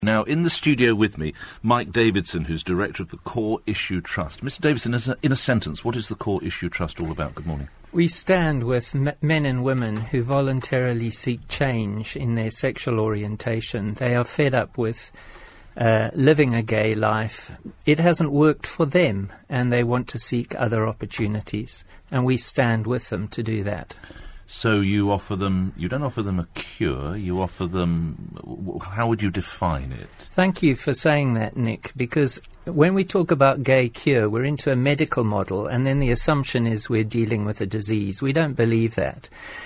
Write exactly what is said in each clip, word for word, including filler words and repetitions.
Now, in the studio with me, Mike Davidson, who's director of the Core Issue Trust. Mister Davidson, as a, in a sentence, what is the Core Issue Trust all about? Good morning. We stand with m- men and women who voluntarily seek change in their sexual orientation. They are fed up with uh, living a gay life. It hasn't worked for them, and they want to seek other opportunities. And we stand with them to do that. So you offer them, you don't offer them a cure, you offer them, how would you define it? Thank you for saying that, Nick, because when we talk about gay cure, we're into a medical model, and then the assumption is we're dealing with a disease. We don't believe that.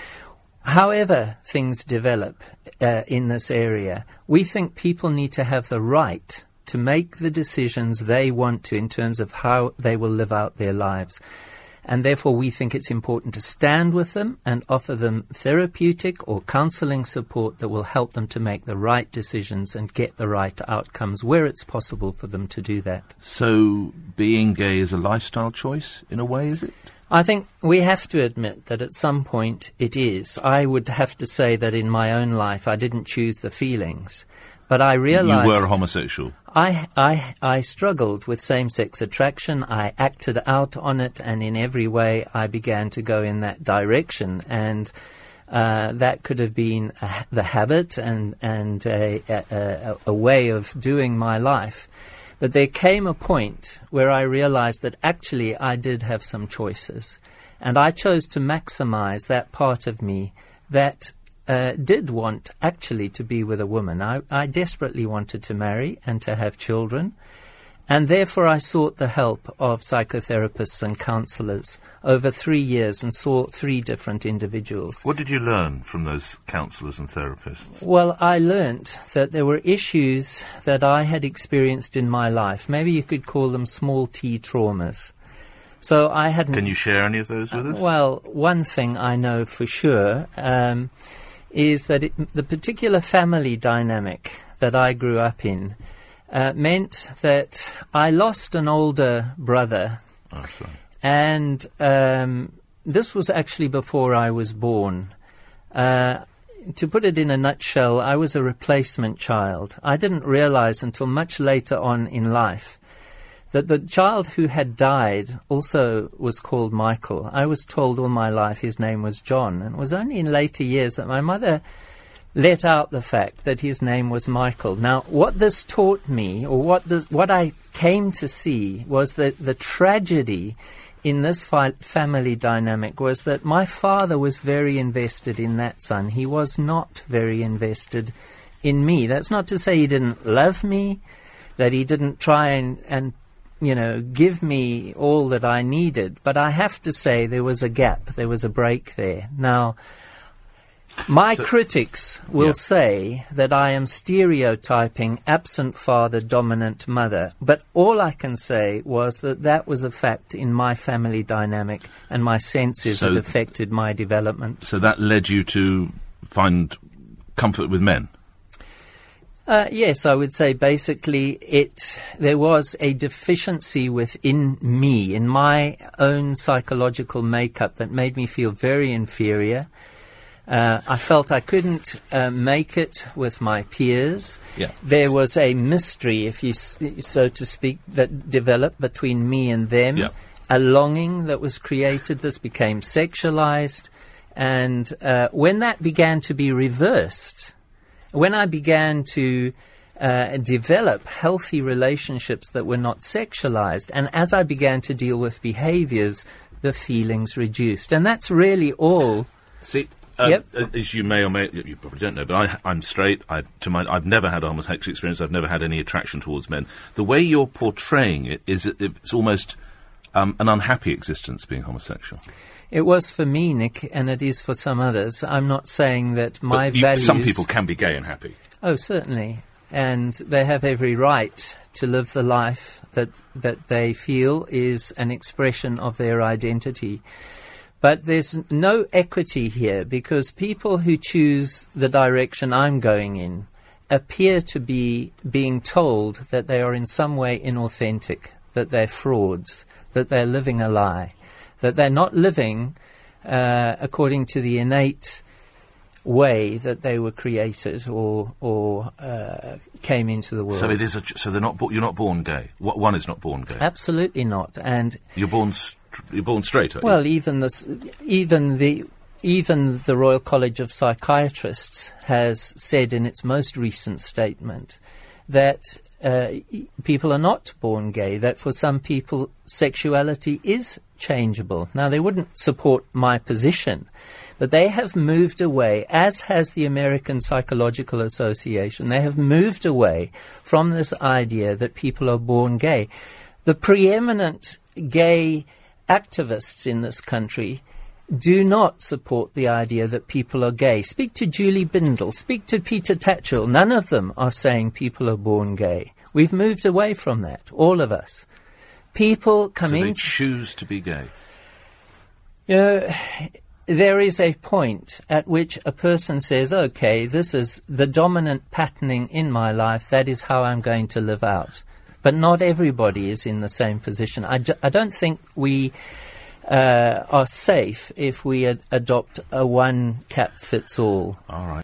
However things develop uh, in this area, we think people need to have the right to make the decisions they want to in terms of how they will live out their lives. And therefore we think it's important to stand with them and offer them therapeutic or counselling support that will help them to make the right decisions and get the right outcomes where it's possible for them to do that. So being gay is a lifestyle choice, in a way, is it? I think we have to admit that at some point it is. I would have to say that in my own life I didn't choose the feelings. But I realized... You were homosexual. I, I, I struggled with same-sex attraction. I acted out on it, and in every way I began to go in that direction. And uh, that could have been a, the habit and, and a, a, a way of doing my life. But there came a point where I realized that actually I did have some choices. And I chose to maximize that part of me that Uh, did want actually to be with a woman. I, I desperately wanted to marry and to have children, and therefore I sought the help of psychotherapists and counsellors over three years and saw three different individuals. What did you learn from those counsellors and therapists? Well, I learnt that there were issues that I had experienced in my life. Maybe you could call them small t traumas. So I hadn't... Can you share any of those with us? Uh, well, one thing I know for sure... Um, is that it, the particular family dynamic that I grew up in uh, meant that I lost an older brother. Oh, sorry. And um, this was actually before I was born. Uh, to put it in a nutshell, I was a replacement child. I didn't realize until much later on in life that the child who had died also was called Michael. I was told all my life his name was John, and it was only in later years that my mother let out the fact that his name was Michael. Now, what this taught me, or what this, what I came to see, was that the tragedy in this fi- family dynamic was that my father was very invested in that son. He was not very invested in me. That's not to say he didn't love me, that he didn't try and, and you know, give me all that I needed. But I have to say there was a gap, there was a break there. Now, my so, critics will yeah. say that I am stereotyping absent father, dominant mother. But all I can say was that that was a fact in my family dynamic, and my senses so, had affected my development. So that led you to find comfort with men? Uh, yes, I would say basically it. There was a deficiency within me, in my own psychological makeup, that made me feel very inferior. Uh, I felt I couldn't uh, make it with my peers. Yeah. There was a mystery, if you s- so to speak, that developed between me and them. Yeah. A longing that was created. This became sexualized, and uh, when that began to be reversed. When I began to uh, develop healthy relationships that were not sexualized, and as I began to deal with behaviors, the feelings reduced. And that's really all. See, um, yep. as you may or may, you probably don't know, but I, I'm straight. I, to my, I've never had a homosexual experience. I've never had any attraction towards men. The way you're portraying it is it, it's almost um, an unhappy existence, being homosexual. It was for me, Nick, and it is for some others. I'm not saying that my but you, values... Some people can be gay and happy. Oh, certainly. And they have every right to live the life that, that they feel is an expression of their identity. But there's no equity here, because people who choose the direction I'm going in appear to be being told that they are in some way inauthentic, that they're frauds, that they're living a lie, that they're not living uh, according to the innate way that they were created or or uh, came into the world. So it is. A, ch- so they're not. Bo- you're not born gay. Wh- One is not born gay. Absolutely not. And You're born. St- you're born straight. Are you? well, even this, even the even the Royal College of Psychiatrists has said in its most recent statement that uh, e- people are not born gay. That for some people, sexuality is changeable. Now, they wouldn't support my position, but they have moved away, as has the American Psychological Association. They have moved away from this idea that people are born gay. The preeminent gay activists in this country do not support the idea that people are gay. Speak to Julie Bindel, speak to Peter Tatchell. None of them are saying people are born gay. We've moved away from that, all of us. People come so in... they choose to be gay. You know, there is a point at which a person says, okay, this is the dominant patterning in my life, that is how I'm going to live out. But not everybody is in the same position. I, ju- I don't think we uh, are safe if we ad- adopt a one-cap-fits-all. All right.